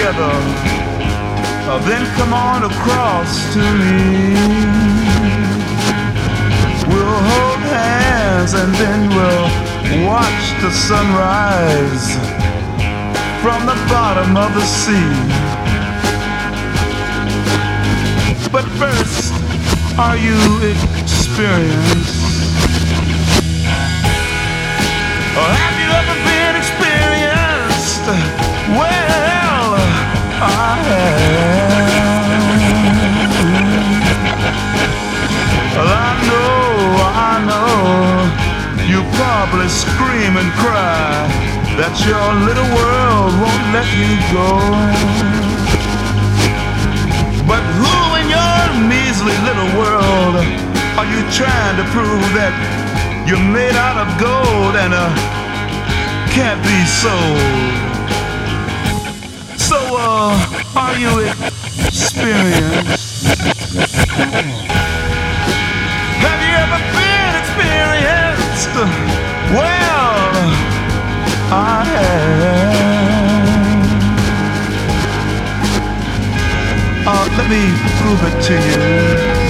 together, then come on across to me. We'll hold hands and then we'll watch the sunrise from the bottom of the sea. But first, are you experienced? Or have you ever been experienced? Well, I have. Well, I know, you probably scream and cry that your little world won't let you go. But who in your measly little world are you trying to prove that you're made out of gold and can't be sold? So, are you experienced? Have you ever been experienced? Well, I have. Let me prove it to you.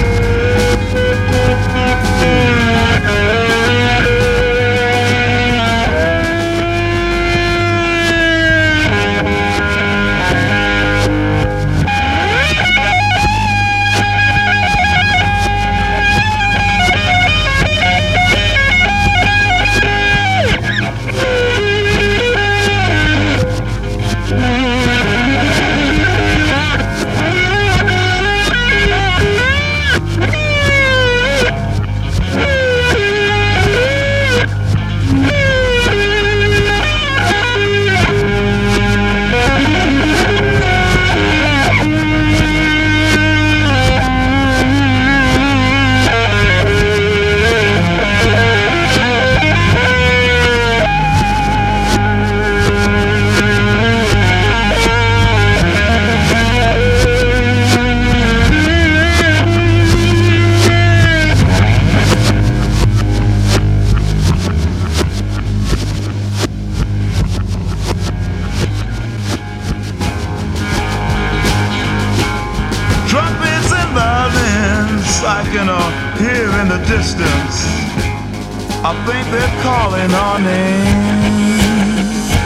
I can hear in the distance, I think they're calling our name.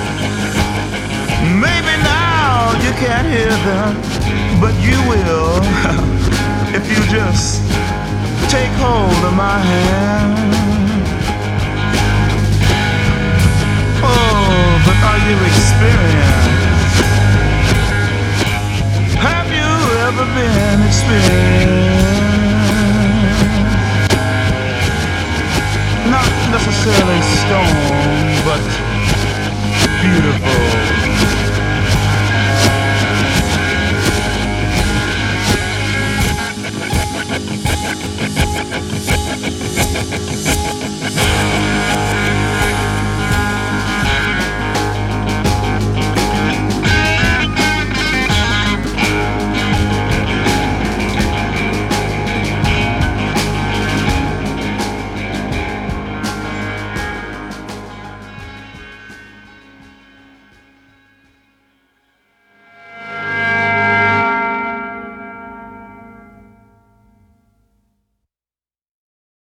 Maybe now you can't hear them, but you will if you just take hold of my hand. Oh, but are you experienced? Have you ever been experienced? Not necessarily stone, but beautiful.